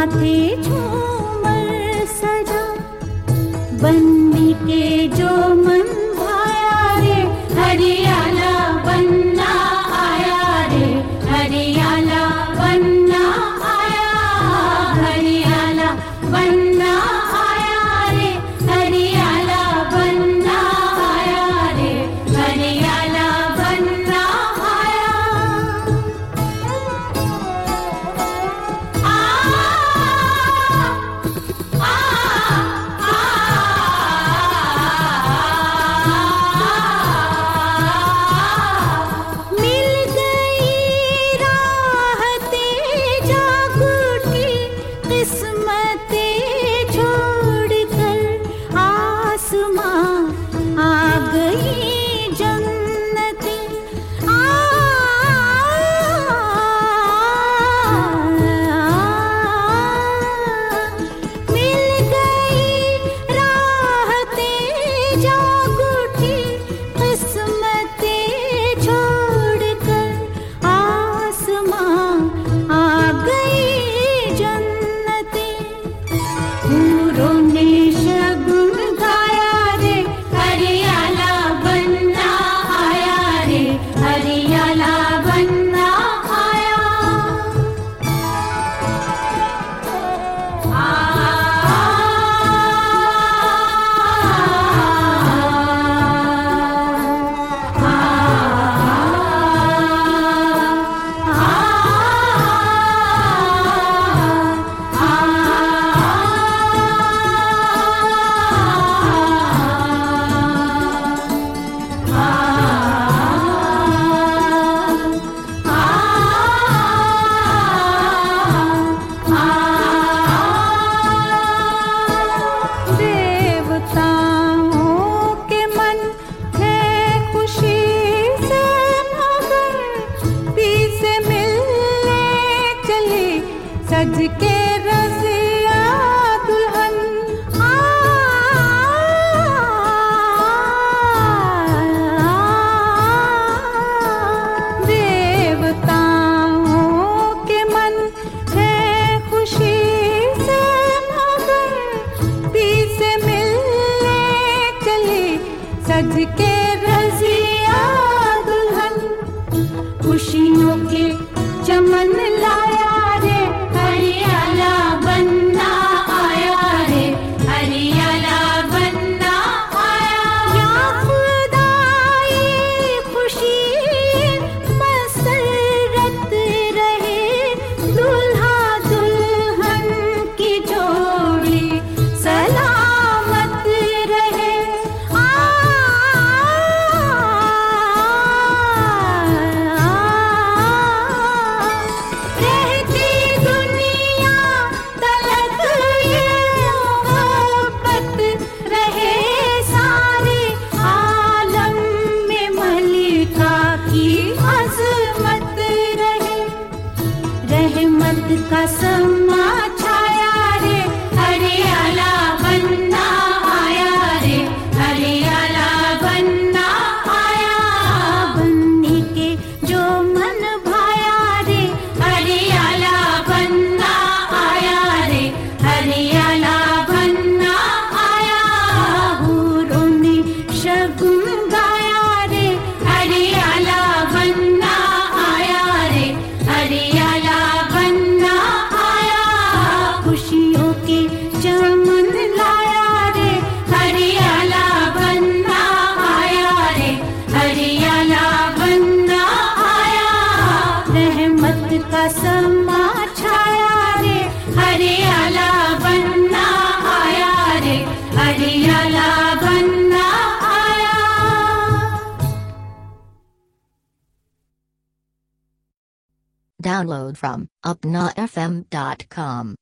माथे झूमर सजा, बनने के जो मन भाया रे, हरियाला बनना आया रे, हरियाला बनना आया, हरियाला बनना आया रे, हरियाला बनना आया रे, हरियाला बनना आया। मिल गई राहतें जागूटी, किस्मतें छोड़कर आसमां आ गई जन्नतें, मिल गई राहतें जागूटी, किस्मतें छोड़कर आसमां आ गई जन्नतें। हूरों ने शगुन गाया रे, हरियाला बनना आया रे, हरियाला बनना आया। देवताओं के मन है खुशी से मगर, पी से मिलने चली सज के रज़िया दुल्हन। देवताओं के मन है खुशी से मगर, पी से मिलने चली सज के रज़िया दुल्हन। खुशियों के चमन लाया रे, हरियाला बनना आया रे, हरियाला बनना आया। या खुदा ये खुशी मसरत रहे, दूल्हा दुल्हन की जोड़ी सलामत रहे। रहती दुनिया तलक ये मोहब्बत रहे, सारे आलम में मलिका की अज़मत रहे। रहमत का समा छाया रे, हरियाला बनना आया रे, हरियाला बनना आया। बनने के जो मन भाया रे, हरियाला बनना आया रे, हरियाला बनना आया। हूरों ने शगुन गाया रे, हरियाला बनना आया रे, हरियाला बनना आया। खुशियों के चमन लाया रे, हरियाला बनना आया रे, हरियाला बनना आया। रहमत का समा छाया रे, हरियाला बनना आया रे, हरियाला बनना आया। Download from upnafm.com.